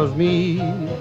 loves me.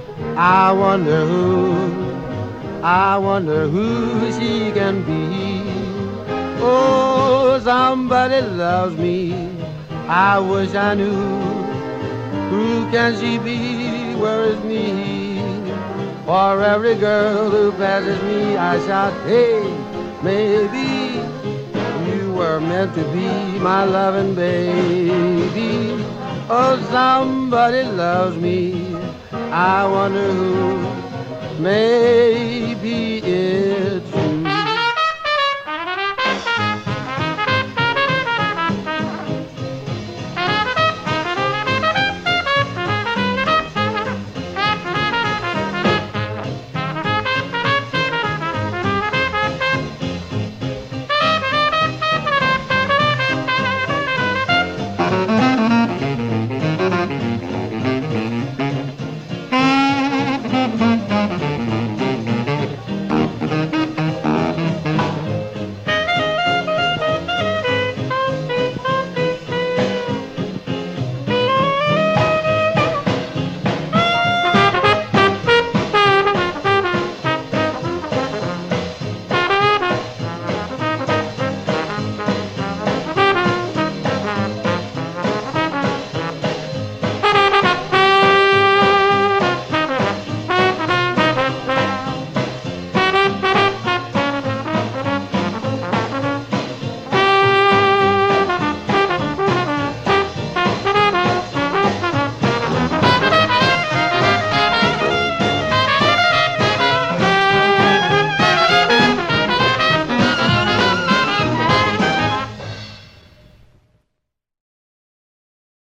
I wonder who she can be. Oh, somebody loves me. I wish I knew. Who can she be? Where is me? For every girl who passes me, I shout, hey, maybe you were meant to be my loving baby. Oh, somebody loves me. I wonder who. Maybe